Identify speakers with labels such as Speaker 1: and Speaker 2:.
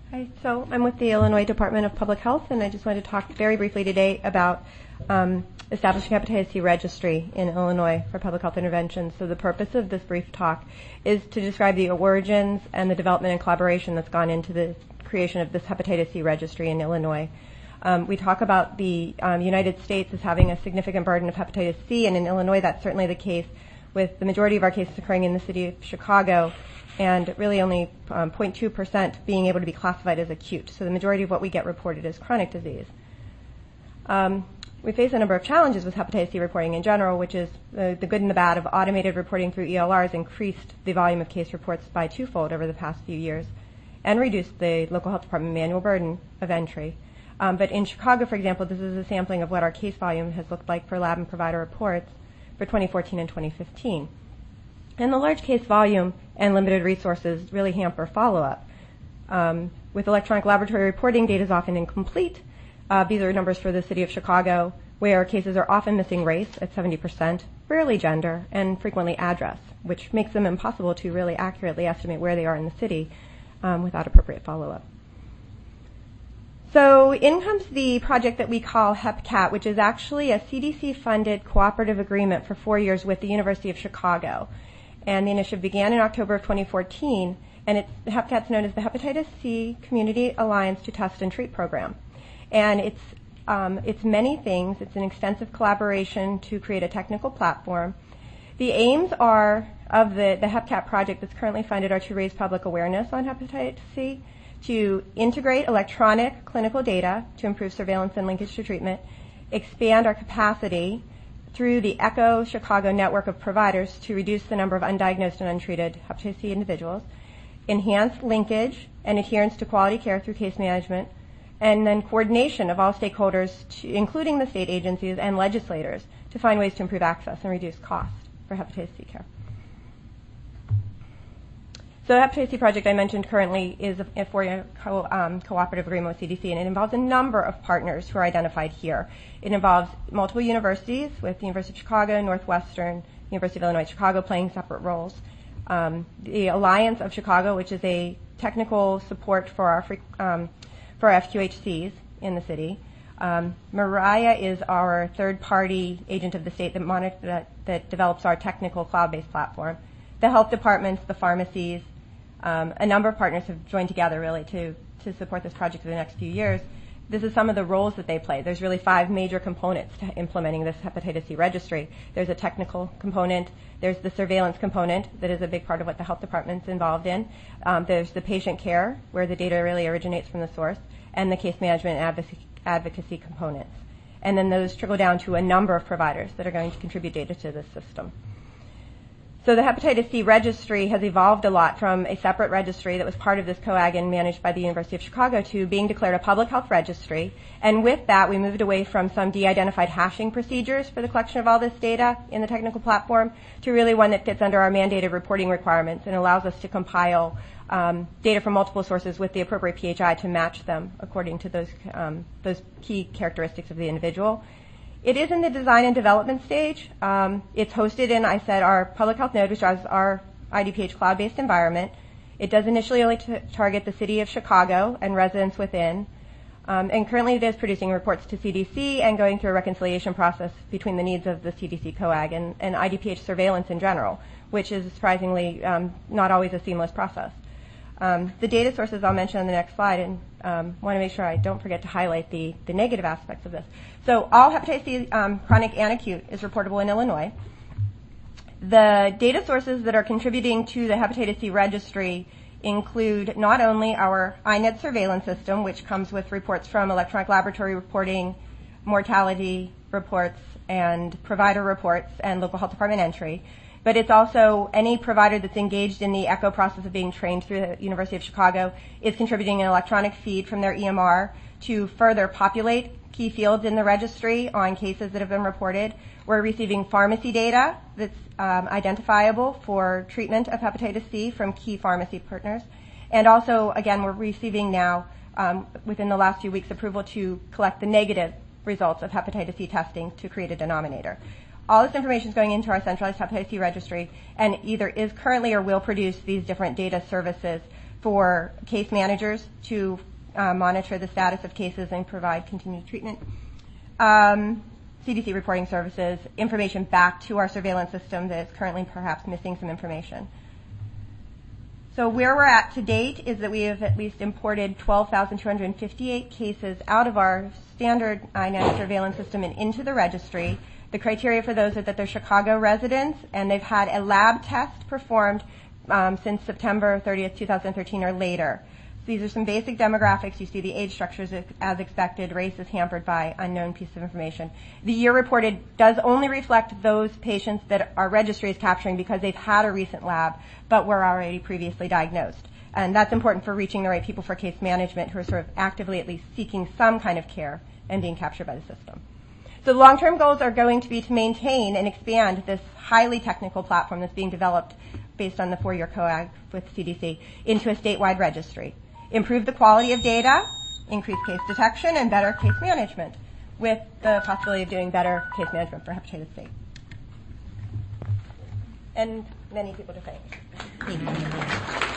Speaker 1: Hi, so I'm with the Illinois Department of Public Health, and I just wanted to talk very briefly today about establishing hepatitis C registry in Illinois for public health interventions. So the purpose of this brief talk is to describe the origins and the development and collaboration that's gone into the creation of this hepatitis C registry in Illinois. We talk about the United States as having a significant burden of hepatitis C, and in Illinois that's certainly the case, with the majority of our cases occurring in the city of Chicago, and really only 0.2% being able to be classified as acute. So the majority of what we get reported is chronic disease. We face a number of challenges with hepatitis C reporting in general, which is the good and the bad of automated reporting through ELRs increased the volume of case reports by twofold over the past few years and reduced the local health department manual burden of entry. But in Chicago, for example, this is a sampling of what our case volume has looked like for lab and provider reports for 2014 and 2015. And the large case volume and limited resources really hamper follow-up. With electronic laboratory reporting, data is often incomplete. These are numbers for the city of Chicago, where cases are often missing race at 70%, rarely gender, and frequently address, which makes them impossible to really accurately estimate where they are in the city without appropriate follow-up. So in comes the project that we call HepCat, which is actually a CDC-funded cooperative agreement for 4 years with the University of Chicago. And the initiative began in October of 2014, and HepCat's known as the Hepatitis C Community Alliance to Test and Treat Program. And it's many things. It's an extensive collaboration to create a technical platform. The aims of the HepCat project that's currently funded are to raise public awareness on hepatitis C, to integrate electronic clinical data to improve surveillance and linkage to treatment, expand our capacity through the ECHO Chicago network of providers to reduce the number of undiagnosed and untreated hepatitis C individuals, enhance linkage and adherence to quality care through case management, and then coordination of all stakeholders, including the state agencies and legislators, to find ways to improve access and reduce cost for hepatitis C care. So the Hepatitis C project I mentioned currently is a 4-year cooperative agreement with CDC, and it involves a number of partners who are identified here. It involves multiple universities, with the University of Chicago, Northwestern, University of Illinois Chicago playing separate roles. The Alliance of Chicago, which is a technical support for our FQHCs in the city. Mariah is our third-party agent of the state that develops our technical cloud-based platform. The health departments, the pharmacies, a number of partners have joined together really to support this project for the next few years. This is some of the roles that they play. There's really 5 major components to implementing this hepatitis C registry. There's a technical component. There's the surveillance component that is a big part of what the health department's involved in. There's the patient care, where the data really originates from the source, and the case management and advocacy components. And then those trickle down to a number of providers that are going to contribute data to this system. So the hepatitis C registry has evolved a lot from a separate registry that was part of this COAG and managed by the University of Chicago to being declared a public health registry. And with that, we moved away from some de-identified hashing procedures for the collection of all this data in the technical platform to really one that fits under our mandated reporting requirements and allows us to compile data from multiple sources with the appropriate PHI to match them according to those key characteristics of the individual. It is in the design and development stage. It's hosted in, our public health node, which is our IDPH cloud-based environment. It does initially only target the city of Chicago and residents within. And currently it is producing reports to CDC and going through a reconciliation process between the needs of the CDC COAG and IDPH surveillance in general, which is surprisingly not always a seamless process. The data sources I'll mention on the next slide, and want to make sure I don't forget to highlight the negative aspects of this. So all hepatitis C, chronic and acute, is reportable in Illinois. The data sources that are contributing to the hepatitis C registry include not only our INED surveillance system, which comes with reports from electronic laboratory reporting, mortality reports, and provider reports, and local health department entry, but it's also any provider that's engaged in the ECHO process of being trained through the University of Chicago is contributing an electronic feed from their EMR to further populate key fields in the registry on cases that have been reported. We're receiving pharmacy data that's identifiable for treatment of hepatitis C from key pharmacy partners. And also, again, we're receiving now, within the last few weeks, approval to collect the negative results of hepatitis C testing to create a denominator. All this information is going into our centralized hepatitis C registry and either is currently or will produce these different data services for case managers to monitor the status of cases and provide continued treatment. CDC reporting services, information back to our surveillance system that is currently perhaps missing some information. So where we're at to date is that we have at least imported 12,258 cases out of our standard INET surveillance system and into the registry. The criteria for those are that they're Chicago residents and they've had a lab test performed since September 30th, 2013 or later. These are some basic demographics. You see the age structures as expected. Race is hampered by unknown piece of information. The year reported does only reflect those patients that our registry is capturing because they've had a recent lab but were already previously diagnosed. And that's important for reaching the right people for case management who are sort of actively at least seeking some kind of care and being captured by the system. So the long-term goals are going to be to maintain and expand this highly technical platform that's being developed based on the 4-year COAG with CDC into a statewide registry. Improve the quality of data, increase case detection, and better case management with the possibility of doing better case management for hepatitis C. And many people to thank.